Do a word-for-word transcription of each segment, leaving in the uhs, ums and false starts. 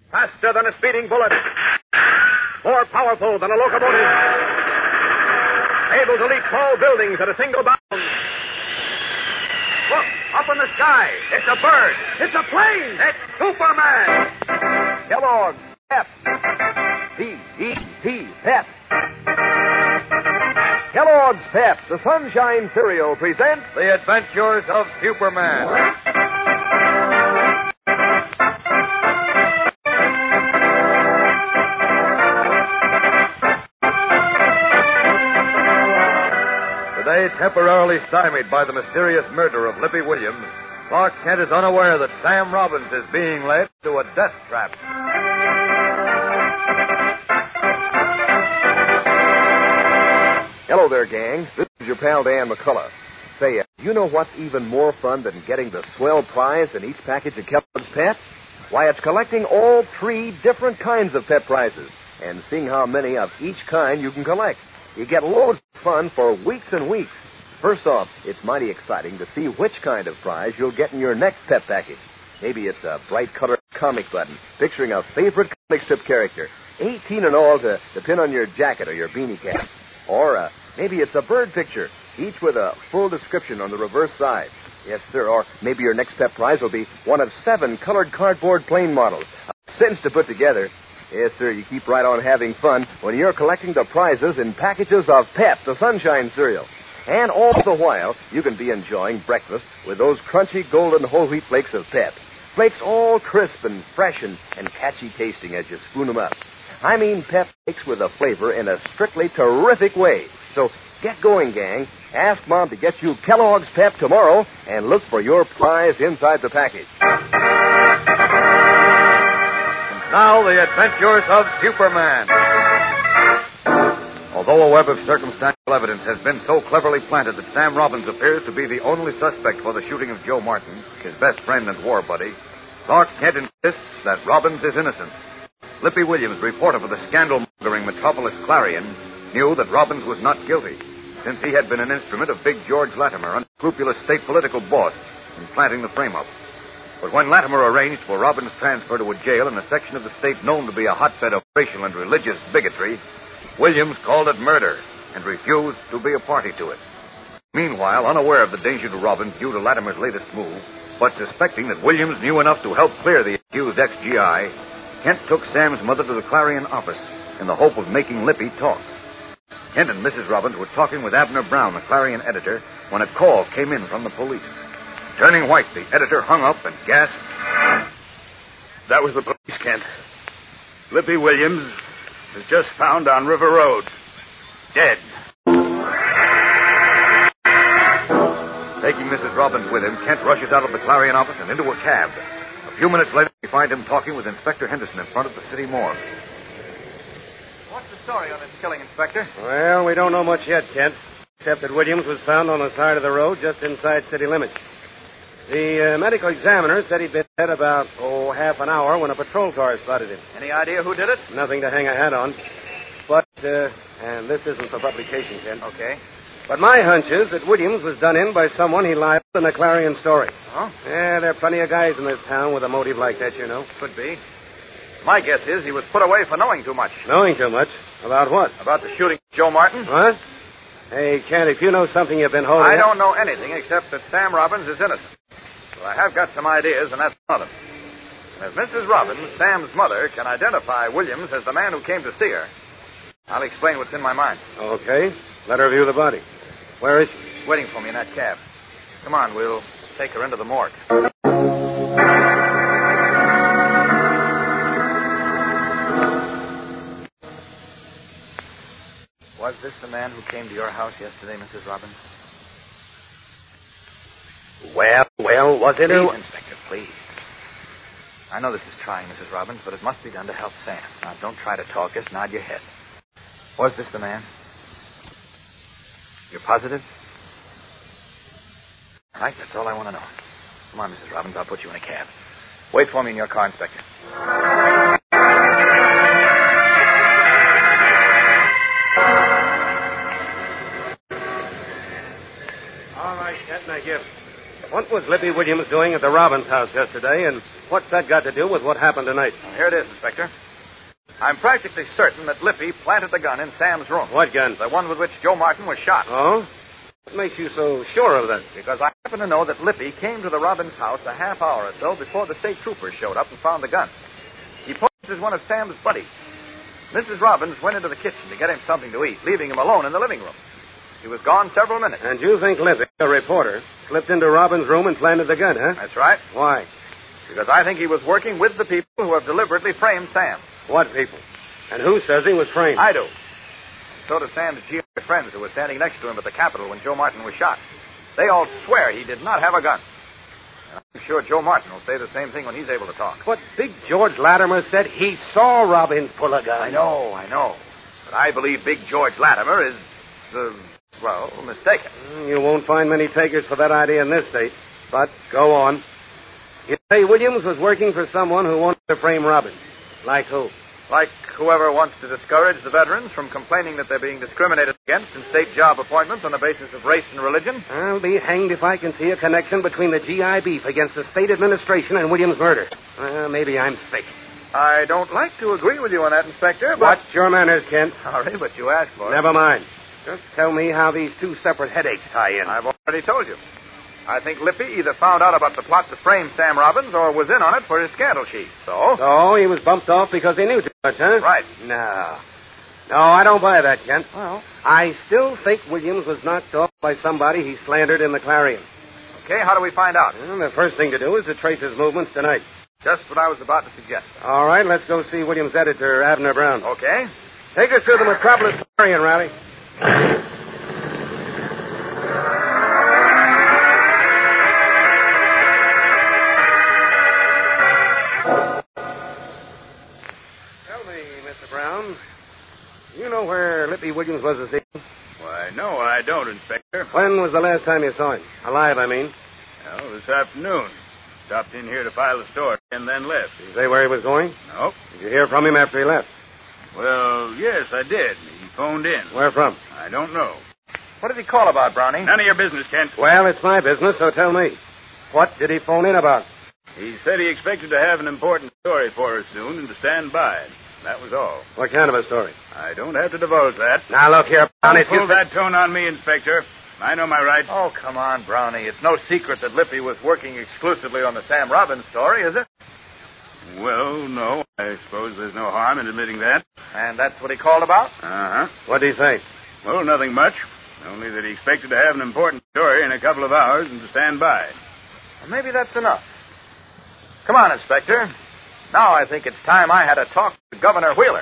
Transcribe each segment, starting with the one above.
Faster than a speeding bullet. More powerful than a locomotive. Able to leap tall buildings at a single bound. Look, up in the sky. It's a bird. It's a plane. It's Superman. Kellogg's Pep. P E P, Pep. Kellogg's Pep, the Sunshine Cereal, presents The Adventures of Superman. Today, temporarily stymied by the mysterious murder of Lippy Williams, Clark Kent is unaware that Sam Robbins is being led to a death trap. Hello there, gang. This is your pal Dan McCullough. Say, uh, you know what's even more fun than getting the swell prize in each package of Kellogg's Pep? Why, it's collecting all three different kinds of Pep prizes and seeing how many of each kind you can collect. You get loads of fun for weeks and weeks. First off, it's mighty exciting to see which kind of prize you'll get in your next Pep package. Maybe it's a bright-colored comic button picturing a favorite comic strip character, eighteen in all to, to pin on your jacket or your beanie cap. Or uh, maybe it's a bird picture, each with a full description on the reverse side. Yes, sir. Or maybe your next Pep prize will be one of seven colored cardboard plane models. A cinch to put together. Yes, sir. You keep right on having fun when you're collecting the prizes in packages of Pep, the Sunshine Cereal. And all the while, you can be enjoying breakfast with those crunchy golden whole wheat flakes of Pep. Flakes all crisp and fresh and, and catchy tasting as you spoon them up. I mean Pep flakes with a flavor in a strictly terrific way. So get going, gang. Ask Mom to get you Kellogg's Pep tomorrow and look for your prize inside the package. Now, the adventures of Superman. Although a web of circumstantial evidence has been so cleverly planted that Sam Robbins appears to be the only suspect for the shooting of Joe Martin, his best friend and war buddy, Clark Kent insists that Robbins is innocent. Lippy Williams, reporter for the scandal-mongering Metropolis Clarion, knew that Robbins was not guilty, since he had been an instrument of Big George Latimer, unscrupulous state political boss, in planting the frame-up. But when Latimer arranged for Robbins' transfer to a jail in a section of the state known to be a hotbed of racial and religious bigotry, Williams called it murder and refused to be a party to it. Meanwhile, unaware of the danger to Robbins due to Latimer's latest move, but suspecting that Williams knew enough to help clear the accused ex G I, Kent took Sam's mother to the Clarion office in the hope of making Lippy talk. Kent and Missus Robbins were talking with Abner Brown, the Clarion editor, when a call came in from the police. Turning white, the editor hung up and gasped. That was the police, Kent. Lippy Williams was just found on River Road. Dead. Taking Missus Robbins with him, Kent rushes out of the Clarion office and into a cab. A few minutes later, we find him talking with Inspector Henderson in front of the city morgue. What's the story on this killing, Inspector? Well, we don't know much yet, Kent, except that Williams was found on the side of the road just inside city limits. The uh, medical examiner said he'd been dead about, oh, half an hour when a patrol car spotted him. Any idea who did it? Nothing to hang a hat on. But, uh, and this isn't for publication, Kent. Okay. But my hunch is that Williams was done in by someone he lied in the Clarion story. Oh? Yeah, there are plenty of guys in this town with a motive like that, you know. Could be. My guess is he was put away for knowing too much. Knowing too much? About what? About the shooting of Joe Martin. What? Hey, Kent, if you know something you've been holding... I up... don't know anything except that Sam Robbins is innocent. But I have got some ideas, and that's one of them. And if Missus Robbins, Sam's mother, can identify Williams as the man who came to see her, I'll explain what's in my mind. Okay. Let her view the body. Where is she? She's waiting for me in that cab. Come on, we'll take her into the morgue. Was this the man who came to your house yesterday, Missus Robbins? Well, well, was it... Please, Inspector, please. I know this is trying, Missus Robbins, but it must be done to help Sam. Now, don't try to talk. Just nod your head. Was this the man? You're positive? All right, that's all I want to know. Come on, Missus Robbins, I'll put you in a cab. Wait for me in your car, Inspector. All right, Kent, now give. One, What was Lippy Williams doing at the Robbins house yesterday, and what's that got to do with what happened tonight? Well, here it is, Inspector. I'm practically certain that Lippy planted the gun in Sam's room. What gun? The one with which Joe Martin was shot. Oh? What makes you so sure of that? Because I happen to know that Lippy came to the Robbins house a half hour or so before the state troopers showed up and found the gun. He posed as one of Sam's buddies. Missus Robbins went into the kitchen to get him something to eat, leaving him alone in the living room. He was gone several minutes. And you think Lippy, a reporter, slipped into Robbins' room and planted the gun, huh? That's right. Why? Because I think he was working with the people who have deliberately framed Sam. What people? And who says he was framed? I do. And so do Sam's G I friends who were standing next to him at the Capitol when Joe Martin was shot. They all swear he did not have a gun. And I'm sure Joe Martin will say the same thing when he's able to talk. But Big George Latimer said he saw Robbins pull a gun. I know, I know. But I believe Big George Latimer is, uh, well, mistaken. You won't find many takers for that idea in this state. But go on. You say Williams was working for someone who wanted to frame Robbins. Like who? Like whoever wants to discourage the veterans from complaining that they're being discriminated against in state job appointments on the basis of race and religion. I'll be hanged if I can see a connection between the G I beef against the state administration and Williams' murder. Uh, maybe I'm sick. I don't like to agree with you on that, Inspector, but... Watch your manners, Kent. Sorry, but you asked for it. Never mind. Just tell me how these two separate headaches tie in. I've already told you. I think Lippy either found out about the plot to frame Sam Robbins or was in on it for his scandal sheet. So? So he was bumped off because he knew too much, huh? Right. No. No, I don't buy that, Kent. Well? I still think Williams was knocked off by somebody he slandered in the Clarion. Okay, how do we find out? Well, the first thing to do is to trace his movements tonight. Just what I was about to suggest. All right, let's go see Williams' editor, Abner Brown. Okay. Take us through the Metropolis Clarion, Riley. Brown, you know where Lippy Williams was this evening? Why, no, I don't, Inspector. When was the last time you saw him? Alive, I mean. Well, this afternoon. Stopped in here to file a story and then left. Did he say where he was going? Nope. Did you hear from him after he left? Well, yes, I did. He phoned in. Where from? I don't know. What did he call about, Brownie? None of your business, Kent. Well, it's my business, so tell me. What did he phone in about? He said he expected to have an important story for us soon and to stand by. That was all. What kind of a story? I don't have to divulge that. Now, look here, Brownie. Don't pull that tone on me, Inspector. I know my rights. Oh, come on, Brownie. It's no secret that Lippy was working exclusively on the Sam Robbins story, is it? Well, no. I suppose there's no harm in admitting that. And that's what he called about? Uh-huh. What did he say? Well, nothing much. Only that he expected to have an important story in a couple of hours and to stand by. Well, maybe that's enough. Come on, Inspector. Now I think it's time I had a talk with Governor Wheeler.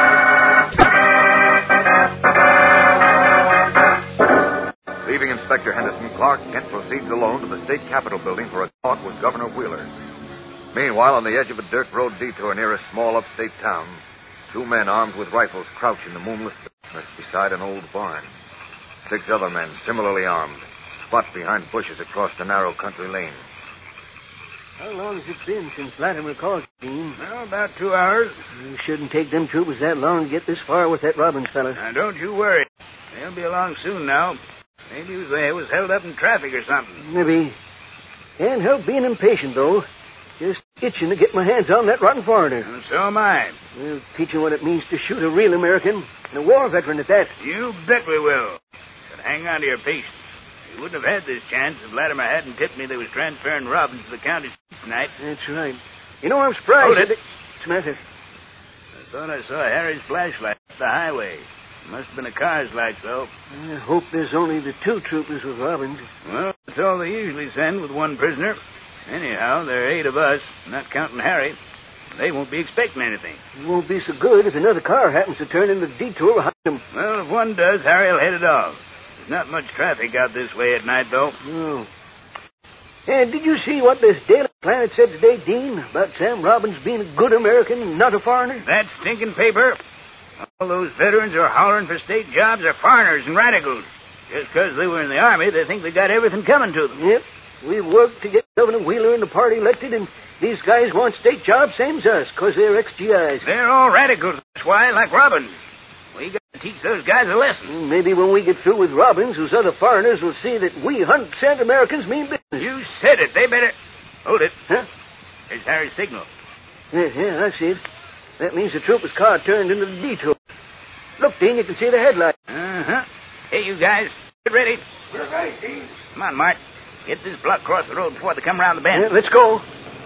Leaving Inspector Henderson, Clark Kent proceeds alone to the state capitol building for a talk with Governor Wheeler. Meanwhile, on the edge of a dirt road detour near a small upstate town, two men armed with rifles crouch in the moonless darkness beside an old barn. Six other men, similarly armed, squat behind bushes across the narrow country lane. How long has it been since Latimer called, Dean? Well, about two hours. You shouldn't take them troopers that long to get this far with that Robbins fella. Now, don't you worry. They'll be along soon now. Maybe he was, uh, was held up in traffic or something. Maybe. Can't help being impatient, though. Just itching to get my hands on that rotten foreigner. And so am I. We'll teach him what it means to shoot a real American, and a war veteran at that. You bet we will. But hang on to your patience. We wouldn't have had this chance if Latimer hadn't tipped me they was transferring Robbins to the county tonight. That's right. You know, I'm surprised. Hold it. That... What's the matter? I thought I saw Harry's flashlight up the highway. Must have been a car's light, though. I hope there's only the two troopers with Robbins. Well, that's all they usually send with one prisoner. Anyhow, there are eight of us, not counting Harry. They won't be expecting anything. It won't be so good if another car happens to turn into the detour behind them. Well, if one does, Harry'll head it off. There's not much traffic out this way at night, though. Oh. And did you see what this Daily Planet said today, Dean, about Sam Robbins being a good American and not a foreigner? That stinking paper? All those veterans who are hollering for state jobs are foreigners and radicals. Just because they were in the Army, they think they got everything coming to them. Yep. We've worked to get Governor Wheeler and the party elected, and these guys want state jobs, same as us, because they're ex-G Is. They're all radicals, that's why, like Robbins. We got Teach those guys a lesson. Maybe when we get through with Robbins, those other foreigners will see that we one hundred percent Americans mean business. You said it. They better... Hold it. Huh? There's Harry's signal. Yeah, yeah, I see it. That means the trooper's car turned into the detour. Look, Dean, you can see the headlight. Uh-huh. Hey, you guys, get ready. We're ready, Dean. Come on, Mart. Get this block across the road before they come around the bend. Yeah, let's go.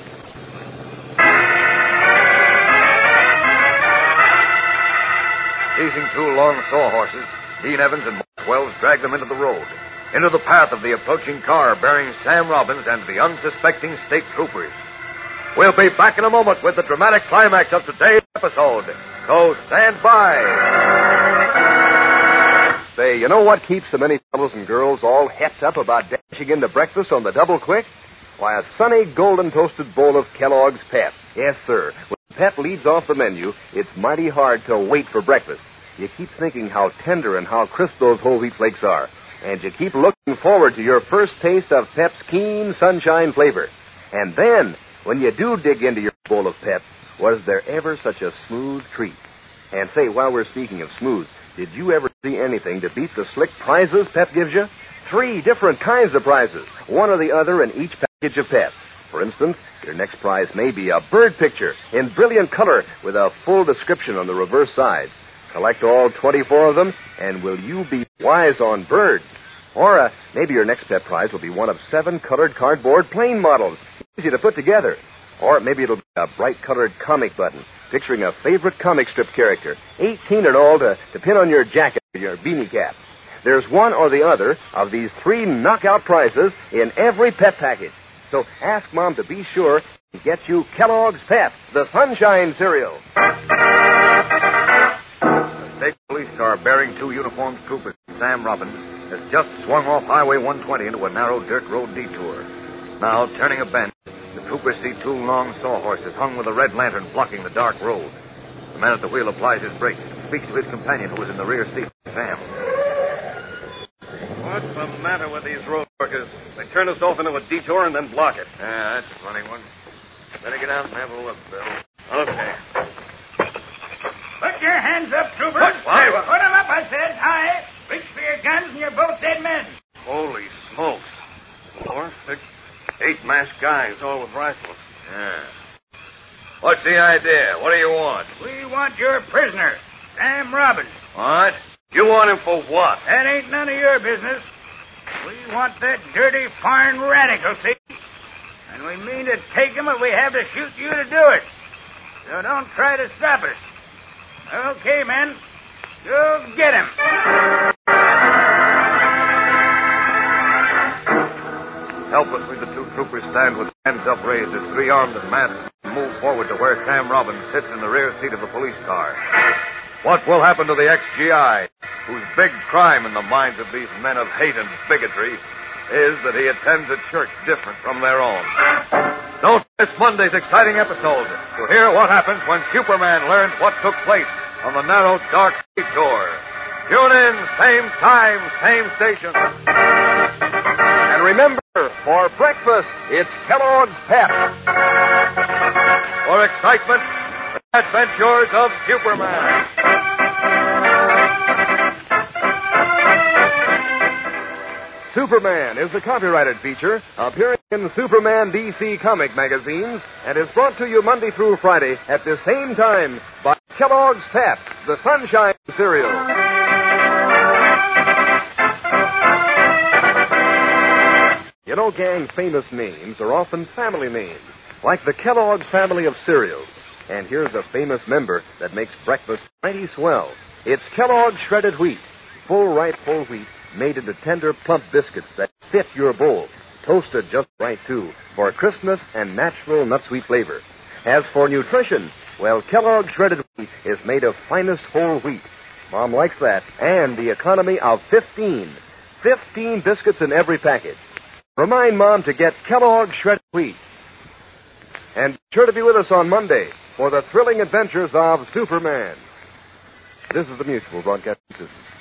Seizing two long sawhorses, Dean Evans and Mark Wells dragged them into the road, into the path of the approaching car bearing Sam Robbins and the unsuspecting state troopers. We'll be back in a moment with the dramatic climax of today's episode, so stand by. Say, you know what keeps so many fellows and girls all hepped up about dashing into breakfast on the double quick? Why, a sunny, golden toasted bowl of Kellogg's Pep. Yes, sir. When Pep leads off the menu, it's mighty hard to wait for breakfast. You keep thinking how tender and how crisp those whole wheat flakes are. And you keep looking forward to your first taste of Pep's keen sunshine flavor. And then, when you do dig into your bowl of Pep, was there ever such a smooth treat? And say, while we're speaking of smooth, did you ever see anything to beat the slick prizes Pep gives you? Three different kinds of prizes, one or the other in each package of Pep. For instance, your next prize may be a bird picture in brilliant color with a full description on the reverse side. Collect all twenty-four of them, and will you be wise on birds? Or uh, maybe your next Pep prize will be one of seven colored cardboard plane models, easy to put together. Or maybe it'll be a bright-colored comic button picturing a favorite comic strip character, eighteen in all to, to pin on your jacket or your beanie cap. There's one or the other of these three knockout prizes in every Pep package. So ask Mom to be sure to get you Kellogg's Pep, the Sunshine Cereal. The state police car bearing two uniformed troopers, Sam Robbins, has just swung off Highway one twenty into a narrow dirt road detour. Now, turning a bend, the troopers see two long sawhorses hung with a red lantern blocking the dark road. The man at the wheel applies his brakes and speaks to his companion who is in the rear seat, Sam. What's the matter with these road workers? They turn us off into a detour and then block it. Yeah, that's a funny one. Better get out and have a look, Bill. Okay. Put your hands up, troopers. What? Why? What? Put them up, I said. High. Reach for your guns, and you're both dead men. Holy smokes. Four, six, eight masked guys, all with rifles. Yeah. What's the idea? What do you want? We want your prisoner, Sam Robbins. What? You want him for what? That ain't none of your business. We want that dirty foreign radical, see? And we mean to take him if we have to shoot you to do it. So don't try to stop us. Okay, men. Go get him. Helplessly, the two troopers stand with hands upraised as three armed and masked move forward to where Sam Robbins sits in the rear seat of the police car. What will happen to the ex G I, whose big crime in the minds of these men of hate and bigotry is that he attends a church different from their own? Don't miss Monday's exciting episode to hear what happens when Superman learns what took place on the narrow, dark detour. Tune in, same time, same station. And remember, for breakfast, it's Kellogg's Pep. For excitement, the adventures of Superman. Superman is a copyrighted feature appearing in Superman D C comic magazines and is brought to you Monday through Friday at the same time by Kellogg's Pep, the Sunshine Cereal. You know, gang, famous names are often family names, like the Kellogg's family of cereals. And here's a famous member that makes breakfast mighty swell. It's Kellogg's Shredded Wheat, full ripe whole wheat, made into tender, plump biscuits that fit your bowl. Toasted just right, too, for crispness and natural nut-sweet flavor. As for nutrition, well, Kellogg's Shredded Wheat is made of finest whole wheat. Mom likes that. And the economy of fifteen. fifteen biscuits in every package. Remind Mom to get Kellogg's Shredded Wheat. And be sure to be with us on Monday for the thrilling adventures of Superman. This is the Mutual Broadcasting System.